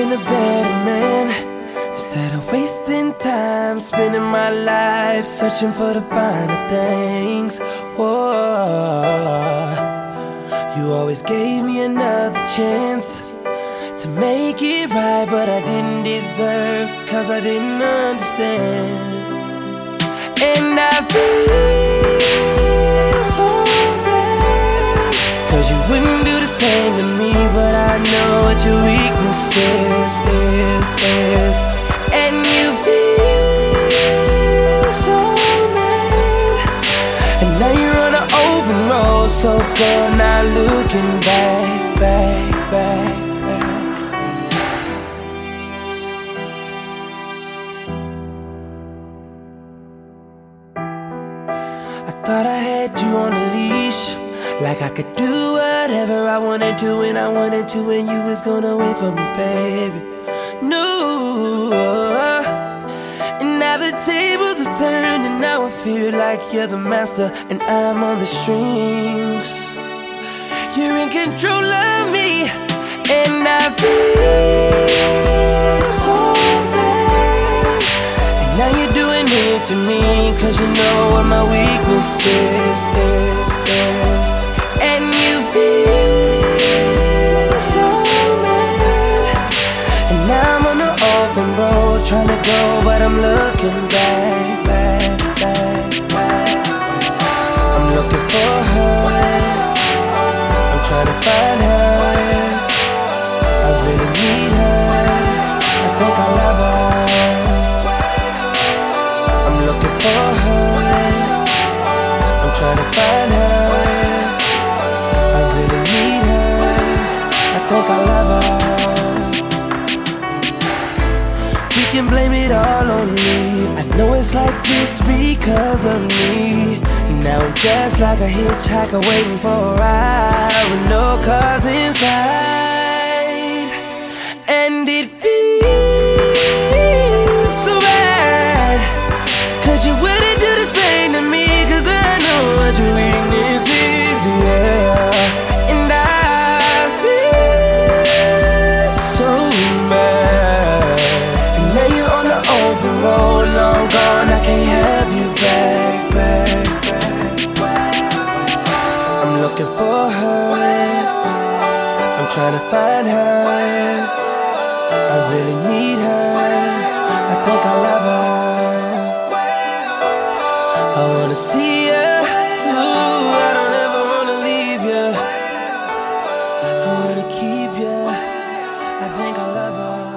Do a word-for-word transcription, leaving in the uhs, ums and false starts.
been a better man. Instead of wasting time, spending my life searching for the finer things. Whoa, you always gave me another chance to make it right, but I didn't deserve, cause I didn't understand. And I feel so bad, cause you wouldn't do the same to me. But I know what your weakness is, is, is. And you feel so bad, and now you're on an open road, so go not looking back, back, back, back. I thought I had you on a leash, like I could do whatever I wanted to when I wanted to, and you was gonna wait for me, baby. No, and now the tables have turned, and now I feel like you're the master and I'm on the strings. You're in control of me, and I feel so bad. And now you're doing it to me, cause you know what my weakness is, is, is. And you feel so bad, and now I'm on the open road, trying to go, but I'm looking back, back, back, back. I'm looking for her, I'm trying to find her. I really need her, I think I love her. I'm looking for her, I'm trying to find her. I really need her, I think I love her. We can blame it all on me, I know it's like this because of me. Now I'm just like a hitchhiker waiting for a ride with no cars inside. And it feels so bad, cause you wouldn't do the same to me, cause I know what your weakness is, yeah. And I feel so bad, and now you're on the open road, long gone, I can't have you back, back, back. I'm looking for her, I'm trying to find her. I really need her, I think I love her. I wanna see her, ooh, I don't ever wanna leave you. I wanna keep you, I think I love her.